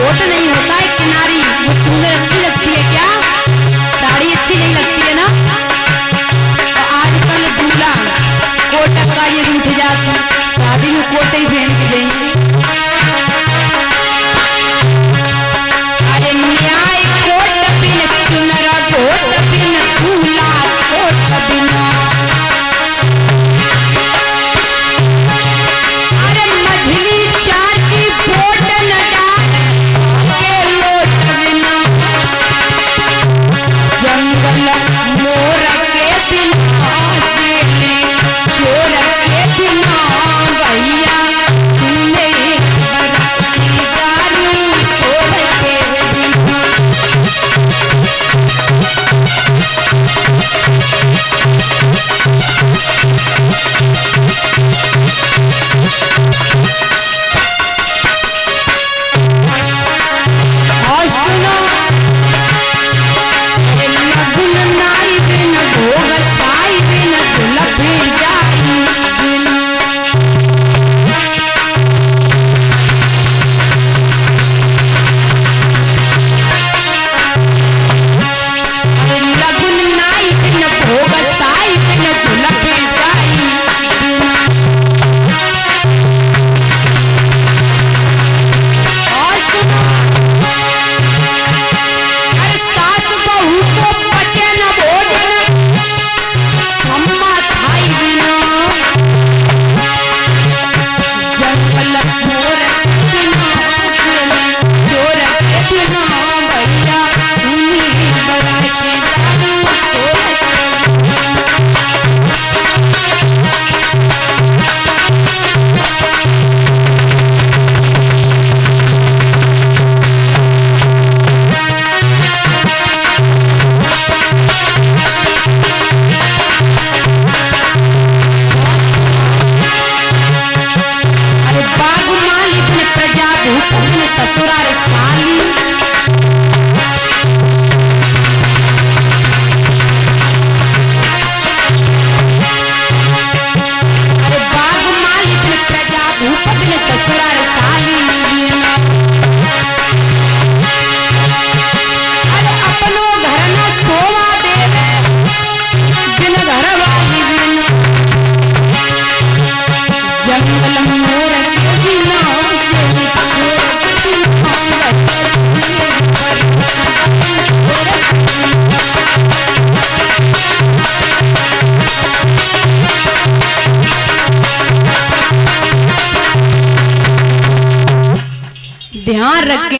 कोट नहीं होता है किनारी, वो चूड़े अच्छी लगती है क्या? साड़ी अच्छी नहीं लगती है ना? तो आजकल दूल्हा कोट का ये रूठ जाती, शादी में कोट ही पहन के जाएंगे। अरे न्याय कोट बिन चुनर, कोट बिन दूल्हा, कोट बिना। अरे मझली चाची कोट न डाल के लोट बिना, जंगल मोर के बिना, जेले चोर के बिना, भैया तुमने बरती दारू छोड़ के बिना। और सुनो लगुन नाई बिन भोग साई बिन दुलभ जाई बिन। लगुन नाई बिन भोग साई बिन दुलभ जाई बिन। और सुनो अरे सास बहू को पचे न भोजन, अम्मा खाई बिना, जंगल मोर बिना, चोर के बिना, भैया उन्हीं बना के दारू छोड़ अरे बाग माली बिन प्रजा भूप बिन ससुरार साली। अरे बाग माली बिन प्रजा भूप बिन ससुरार साली। अरे अपनो घर न सोवा देवे बिन घर वाली बिन, जंगल मोर के बिना, जेल चोर के बिना। ध्यान रख के